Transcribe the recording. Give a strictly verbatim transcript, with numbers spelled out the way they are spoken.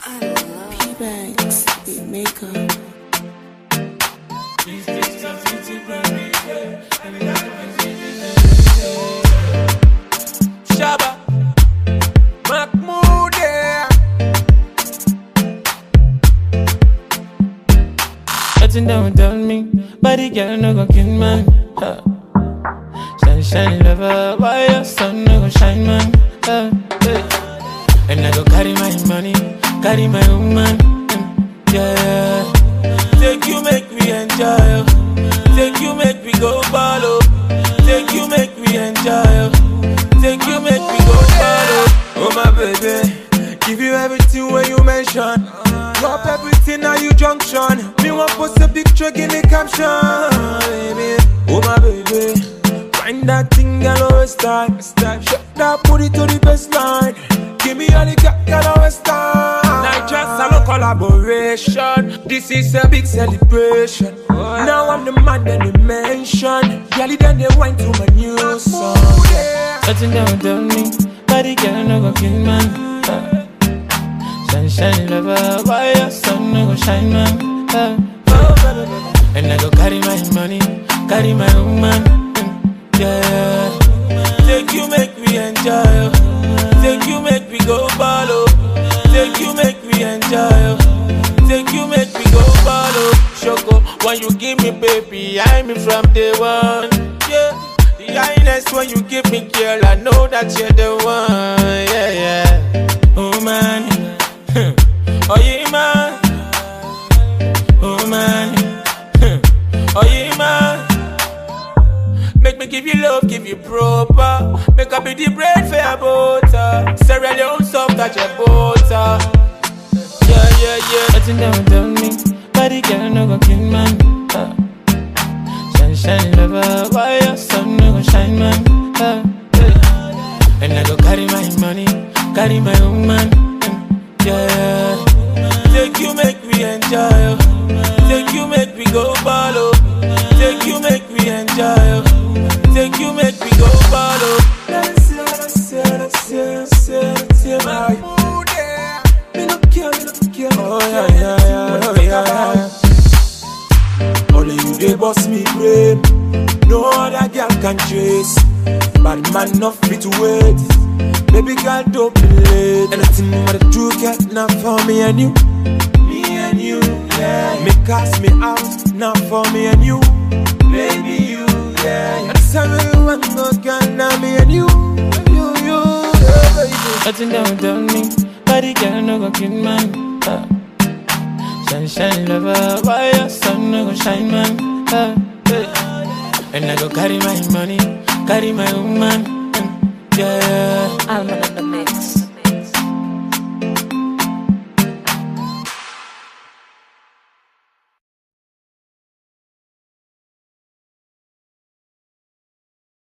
P-Banks, beat maker. Shabba Mahmoud, yeah. Nothing don't tell me, body girl no go kill man. Uh. Shine, shine, lover, why your sun no go shine man? Uh. Hey. And I go carry my money, carry my woman. Mm. Yeah. Take you, make me enjoy. Oh. Take you, make me go ball. Oh. Take you, make me enjoy. Oh. Take you, make me go ball. Oh. Oh my baby, give you everything when you mention. Drop everything at you junction. Me want post a picture, give me caption, baby. Oh my baby, find that thing, girl, always time. Shut that booty to the baseline. Give me all the cat, girl, always time. Not just a little collaboration. This is a big celebration. Now I'm the man that they mention. Girl, then they went to my new song. Nothing don't tell me, body girl no go kill man. Uh. Shine, shine, lover, why your sun no go shine man? Uh. And I go carry my money, carry my woman. Mm. Yeah. Take you, make me enjoy. Oh. Take you, make me go ball. Oh. Take you, make me enjoy. Oh. Take you, make me go ball. Oh. Shoko, when you give me baby, I'm in from day one. Yeah. The highness when you give me, girl, I know that you're the one. Yeah, yeah. Oh man, oh yeah, man. oh man, oh yeah, man. Make me give you love, give you proper. Make up be the bread for your butter. Sierra Leone soft touch your butter. Yeah, yeah, yeah. nothing don't tell me, body girl no go kill man. Uh. Shine, shine, lover, why your sun no go shine man? Uh. Hey. And I go carry my money, carry my woman. Mm. Yeah. Take you, make me enjoy. Oh. Take you, make me go ball. Oh. Take you, make me enjoy. Oh. Take you, make me go ball. Oh. Oh yeah, yeah, yeah, oh yeah. Only you they boss me brain. No other girl can chase. Bad man not fit to wait. Baby girl don't be late. Anything but the truth get not for me and you. Me and you, yeah. Me cast me out, not for me and you. Baby you, yeah. And tell me you want no girl, now me and you. You, you, yeah, baby. Nothing don't tell me, body girl no go kill man. Uh. Shine, shine, lover, why your sun no go shine man? Uh. Hey. And I go carry my money, carry my woman. Mm. Yeah. I'm in the mix.